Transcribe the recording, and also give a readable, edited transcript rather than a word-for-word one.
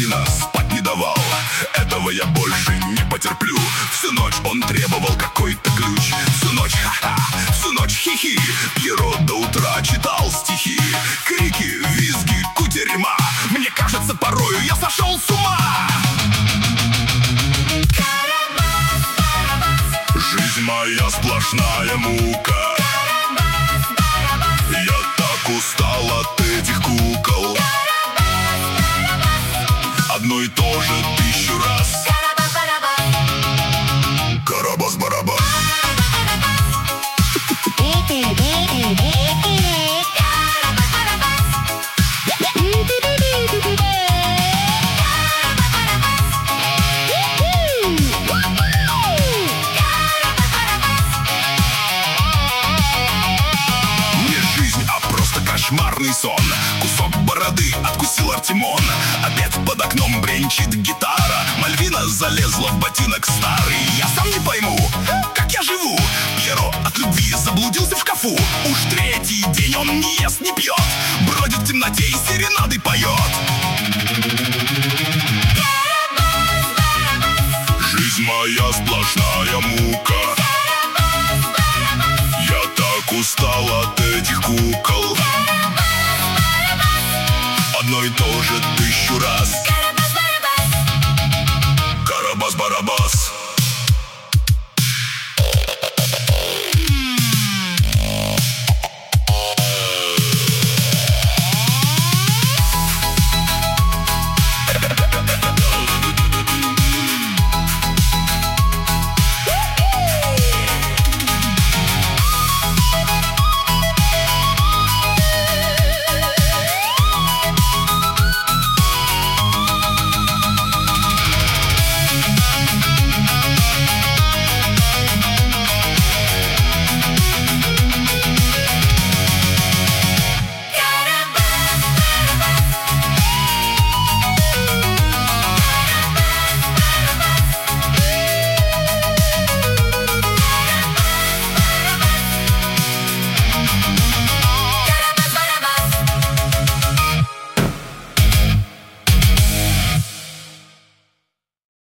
Мальвина спать не давал. Этого я больше не потерплю. Всю ночь он требовал какой-то ключ. Всю ночь ха-ха, всю ночь хихи. Пьеро до утра читал стихи. Крики, визги, кутерьма. Мне кажется, порою я сошел с ума. Жизнь моя сплошная мука. Я так устал от этих кукол. Одно и то же 1000 раз. Карабас-барабас. Кошмарный сон. Кусок бороды откусил Артемон. Обед под окном, бренчит гитара. Мальвина залезла в ботинок старый. Я сам не пойму, как я живу. Пьеро от любви заблудился в шкафу. Уж 3-й день он не ест, не пьет. Бродит в темноте и серенады поет. Жизнь моя сплошная мука. Я так устал от этих кукол. Одно и то же 1000 раз.